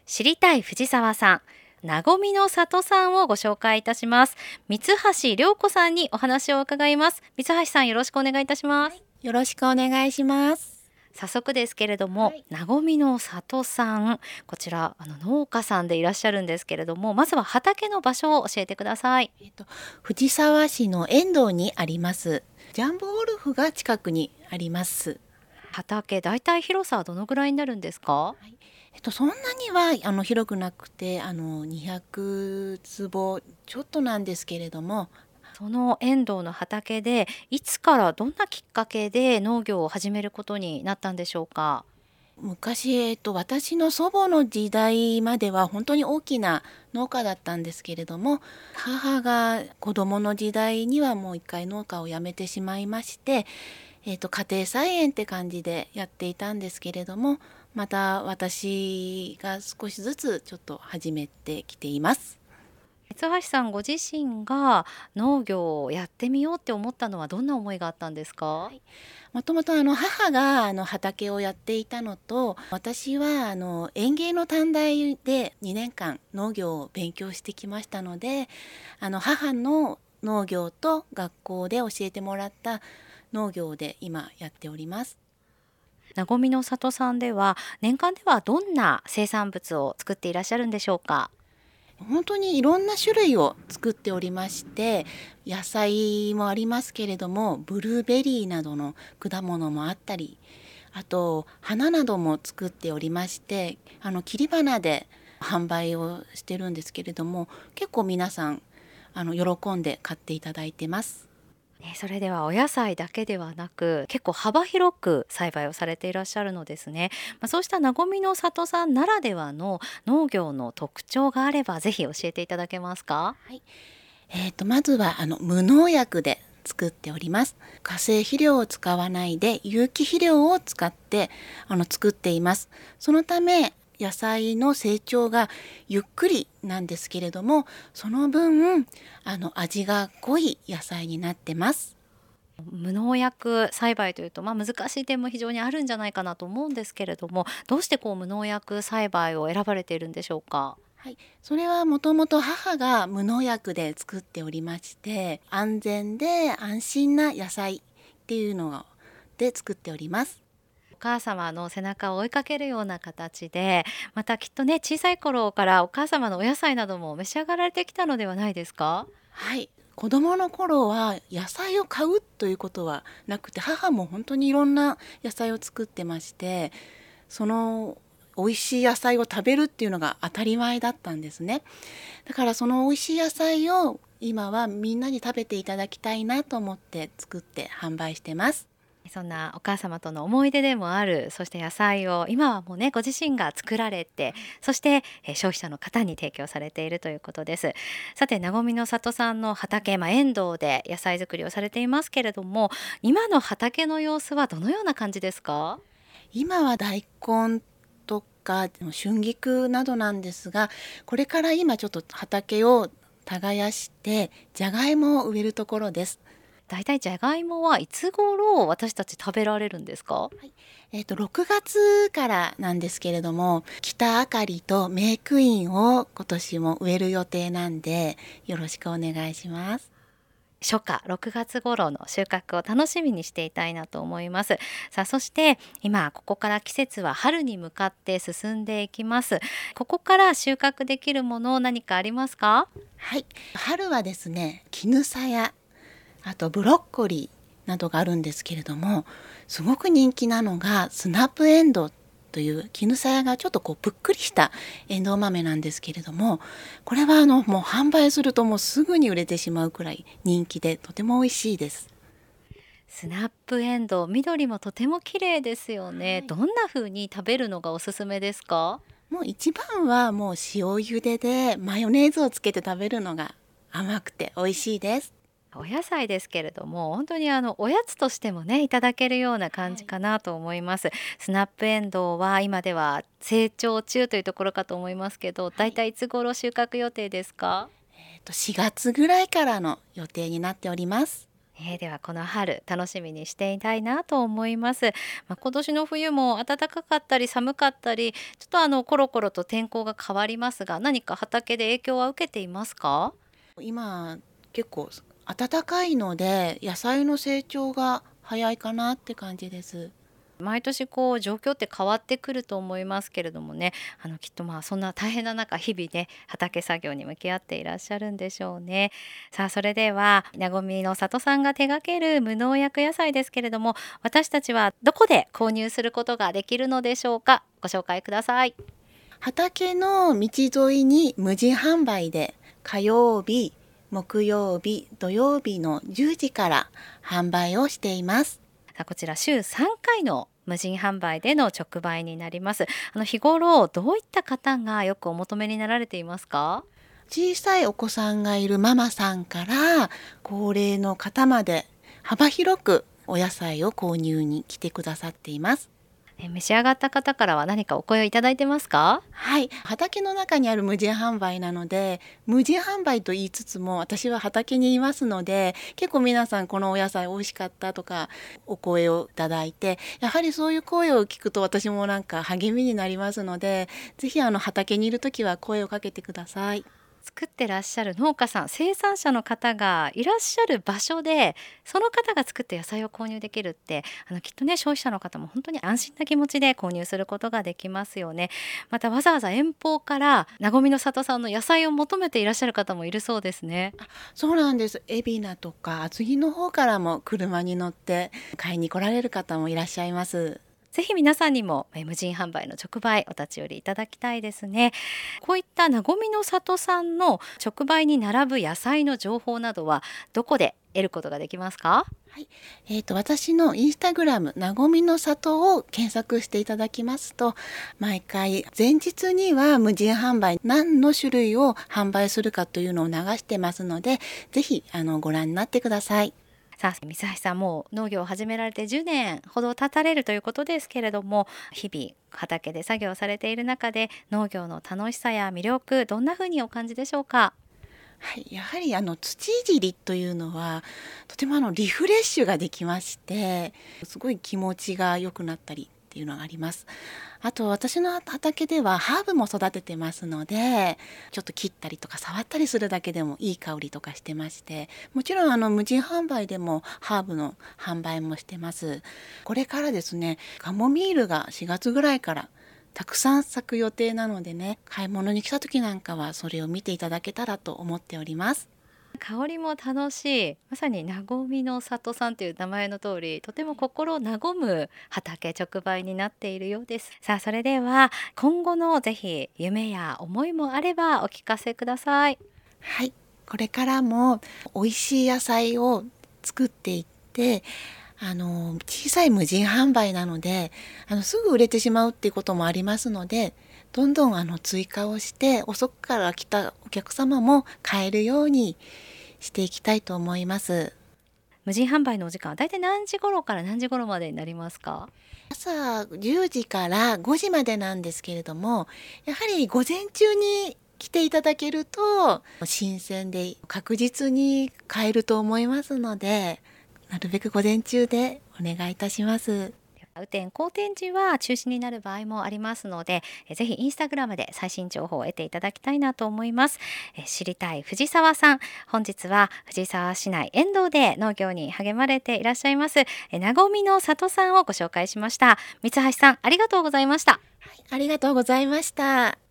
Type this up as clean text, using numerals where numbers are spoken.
知りたい藤沢さん、なごみの里さんをご紹介いたします。三橋良子さんにお話を伺います。三橋さん、よろしくお願いいたします。 よろしくお願いします。 早速ですけれども、 はい、 なごみの里さん、こちら農家さんでいらっしゃるんですけれども、まずは畑の場所を教えてください。 藤沢市の遠藤にあります。ジャンボゴルフが近くにあります。 畑、だいたい広さはどのぐらいになるんですか？ そんなには広くなくて200坪ちょっとなんですけれども、 その遠藤の畑で、いつからどんなきっかけで農業を始めることになったんでしょうか？ 昔、私の祖母の時代までは本当に大きな農家だったんですけれども、母が子供の時代にはもう一回農家を辞めてしまいまして、家庭菜園って感じでやっていたんですけれども、また私が少しずつちょっと始めてきています。 三橋さんご自身が農業をやってみようって思ったのはどんな思いがあったんですか？ もともと母が畑をやっていたのと、私は園芸の短大で2年間農業を勉強してきましたので、母の農業と学校で教えてもらった農業で今やっております。 なごみの里さんでは年間ではどんな生産物を作っていらっしゃるんでしょうか？ 本当にいろんな種類を作っておりまして、野菜もありますけれども、ブルーベリーなどの果物もあったり、あと花なども作っておりまして、切り花で販売をしてるんですけれども、結構皆さん喜んで買っていただいてます。 それではお野菜だけではなく結構幅広く栽培をされていらっしゃるのですね。そうしたなごみの里さんならではの農業の特徴があればぜひ教えていただけますか？ はい、まずは無農薬で作っております。化成肥料を使わないで有機肥料を使って作っています。そのため野菜の成長がゆっくりなんですけれども、その分味が濃い野菜になってます。 無農薬栽培というと、難しい点も非常にあるんじゃないかなと思うんですけれども、どうして無農薬栽培を選ばれているんでしょうか？ はい、それはもともと母が無農薬で作っておりまして、安全で安心な野菜っていうので作っております。 お母様の背中を追いかけるような形で、またきっとね、小さい頃からお母様のお野菜なども召し上がられてきたのではないですか？ はい、子供の頃は野菜を買うということはなくて、母も本当にいろんな野菜を作ってまして、その美味しい野菜を食べるっていうのが当たり前だったんですね。だからその美味しい野菜を今はみんなに食べていただきたいなと思って作って販売してます。 そんなお母様との思い出でもある、そして野菜を今はもうね、ご自身が作られて、そして、消費者の方に提供されているということです。さて、なごみの里さんの畑、遠藤で野菜作りをされていますけれども、今の畑の様子はどのような感じですか？ 今は大根とか春菊などなんですが、これから今ちょっと畑を耕してじゃがいもを植えるところです。 だいたいじゃがいもはいつ頃私たち食べられるんですか？ 6月からなんですけれども、北あかりとメークインを今年も植える予定なんで、よろしくお願いします。 初夏6月頃の収穫を楽しみにしていたいなと思います。さあ、そして今ここから季節は春に向かって進んでいきます。ここから収穫できるもの何かありますか？ はい、春はですね、絹さや、あとブロッコリーなどがあるんですけれども、すごく人気なのがスナップエンドウという絹さやがちょっとぷっくりしたエンドウ豆なんですけれども、これはもう販売するともうすぐに売れてしまうくらい人気でとても美味しいです。 スナップエンドウ、緑もとても綺麗ですよね。 はい、 どんな風に食べるのがおすすめですか？ もう一番はもう塩茹ででマヨネーズをつけて食べるのが甘くて美味しいです。 お野菜ですけれども、本当におやつとしてもね、いただけるような感じかなと思います。スナップエンドウは今では成長中というところかと思いますけど、だいたいいつ頃収穫予定ですか？ 4月ぐらいからの予定になっております。 ではこの春楽しみにしていたいなと思います。今年の冬も暖かかったり寒かったり、ちょっとコロコロと天候が変わりますが、何か畑で影響は受けていますか？ 今結構暖かいので野菜の成長が早いかなって感じです。 毎年こう状況って変わってくると思いますけれどもね、きっとそんな大変な中日々ね畑作業に向き合っていらっしゃるんでしょうね。さあそれではなごみの里さんが手掛ける無農薬野菜ですけれども、私たちはどこで購入することができるのでしょうか？ご紹介ください。 畑の道沿いに無人販売で火曜日、木曜日、土曜日の10時から販売をしています。 こちら週3回の無人販売での直売になります。日頃どういった方がよくお求めになられていますか？ 小さいお子さんがいるママさんから高齢の方まで幅広くお野菜を購入に来てくださっています。 召し上がった方からは何かお声をいただいてますか？ はい、畑の中にある無人販売なので、無人販売と言いつつも私は畑にいますので、結構皆さんこのお野菜美味しかったとかお声をいただいて、やはりそういう声を聞くと私もなんか励みになりますので、ぜひ畑にいる時は声をかけてください。 作ってらっしゃる農家さん、生産者の方がいらっしゃる場所でその方が作った野菜を購入できるって、きっとね消費者の方も本当に安心な気持ちで購入することができますよね。またわざわざ遠方からなごみの里さんの野菜を求めていらっしゃる方もいるそうですね。 そうなんです。海老名とか厚木の方からも車に乗って買いに来られる方もいらっしゃいます。 ぜひ皆さんにも無人販売の直売お立ち寄りいただきたいですね。こういったなごみの里さんの直売に並ぶ野菜の情報などはどこで得ることができますか？ はい、私のインスタグラムなごみの里を検索していただきますと、毎回前日には無人販売何の種類を販売するかというのを流してますので、ぜひご覧になってください。 さあ三橋さんも農業を始められて10年ほど経たれるということですけれども、日々畑で作業されている中で農業の楽しさや魅力どんなふうにお感じでしょうか？ はい、やはり土いじりというのはとてもリフレッシュができまして、すごい気持ちが良くなったりっていうのがあります。あと私の畑ではハーブも育ててますので、ちょっと切ったりとか触ったりするだけでもいい香りとかしてまして、もちろん無人販売でもハーブの販売もしてます。これからですね、カモミールが4月ぐらいからたくさん咲く予定なのでね、買い物に来た時なんかはそれを見ていただけたらと思っております。 香りも楽しい、まさになごみの里さんという名前の通り、とても心を和む畑直売になっているようです。さあそれでは今後のぜひ夢や思いもあればお聞かせください。 はい、これからも美味しい野菜を作っていって、小さい無人販売なので、すぐ売れてしまうっていうこともありますので、どんどん追加をして遅くから来たお客様も買えるようにしていきたいと思います。 無人販売のお時間はだいたい何時頃から何時頃までになりますか？ 朝10時から5時までなんですけれども、やはり午前中に来ていただけると新鮮で確実に買えると思いますので、なるべく午前中でお願いいたします。 雨天好天時は中止になる場合もありますので、ぜひインスタグラムで最新情報を得ていただきたいなと思います。知りたい藤沢さん、本日は藤沢市内遠藤で農業に励まれていらっしゃいますなごみの里さんをご紹介しました。三橋さん、ありがとうございました。 はい、ありがとうございました。